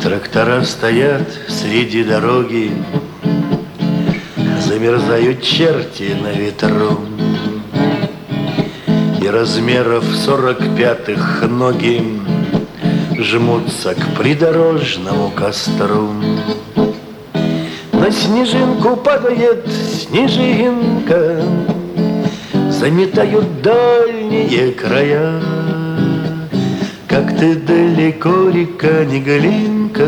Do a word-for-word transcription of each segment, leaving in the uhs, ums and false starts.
Трактора стоят среди дороги, замерзают черти на ветру, и размеров сорок пятых ноги жмутся к придорожному костру. На снежинку падает снежинка, заметают дальние края. Как ты далеко, река Неглинка,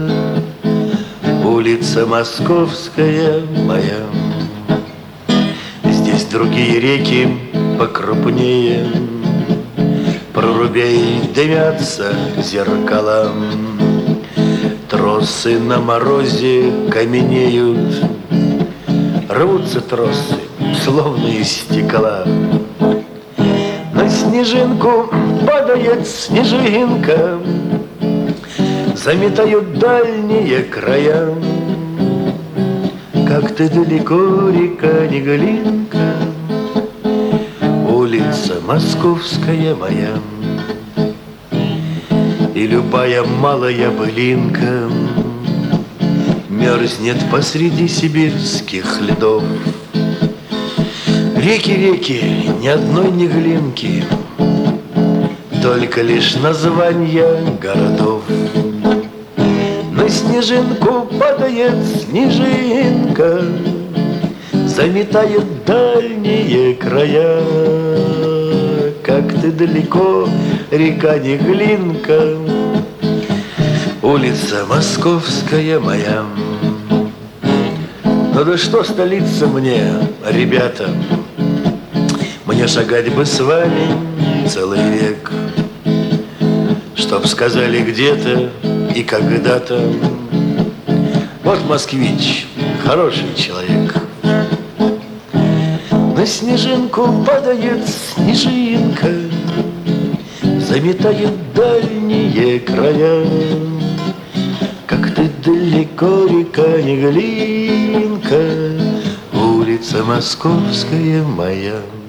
улица московская моя. Здесь другие реки покрупнее, прорубей дымятся зеркала. Тросы на морозе каменеют, рвутся тросы, словно из стекла. На снежинку падает снежинка, заметают дальние края. Как ты далеко, река Неглинка, улица московская моя. И любая малая былинка мерзнет посреди сибирских льдов. Реки, реки, ни одной Неглинки, только лишь названия городов. На снежинку падает снежинка, заметает дальние края. Как ты далеко, река Неглинка, улица московская моя. Ну да что столица мне, ребята, мне шагать бы с вами целый век, чтоб сказали где-то и когда-то: вот москвич, хороший человек. На снежинку падает снежинка, заметает дальние края. Как ты далеко, река Неглинка, улица московская моя.